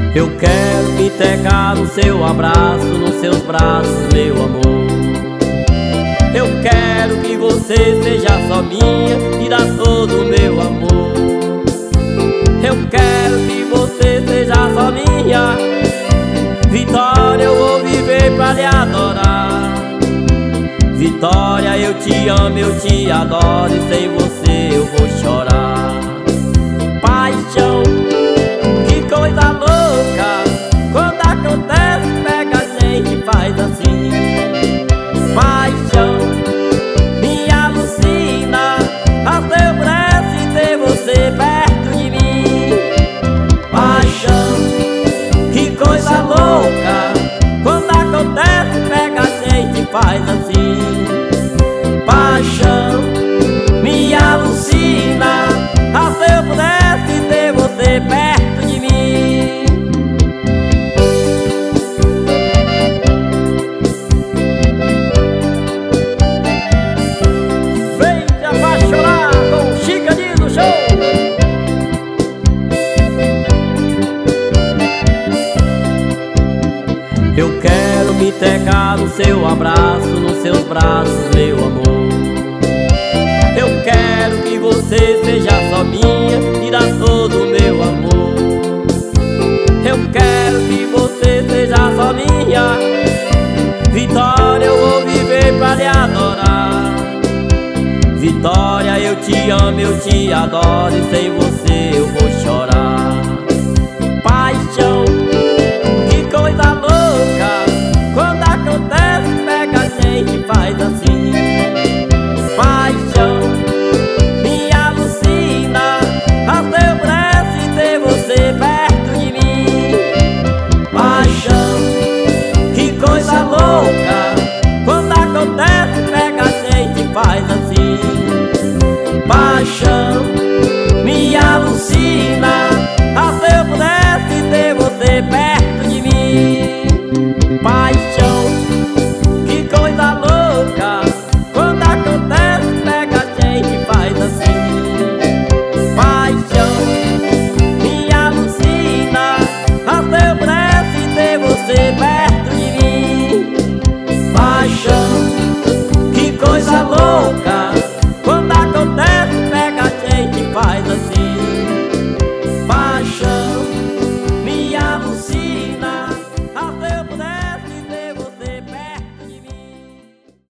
Eu quero me entregar no seu abraço, nos seus braços, meu amor. Eu quero que você seja só minha e dá todo o meu amor. Eu quero que você seja só minha. Vitória, eu vou viver pra lhe adorar. Vitória, eu te amo, eu te adoro, e sem você eu vou chorar. Paixão, que coisa louca, quando acontece pega a gente, faz assim. Paixão, me alucina, até eu pudesse ter você perto de mim. Paixão, que coisa louca, quando acontece pega a gente, faz assim. Paixão, me alucina, até eu pudesse ter você perto de mim. Vem te apaixonar com o Chicadinho do Show. Eu quero me entregar no seu abraço, nos seus braços, meu amor. Eu quero que você seja só minha e dá todo o meu amor. Eu quero que você seja só minha. Vitória, eu vou viver pra lhe adorar. Vitória, eu te amo, eu te adoro, e sem você eu vou chorar.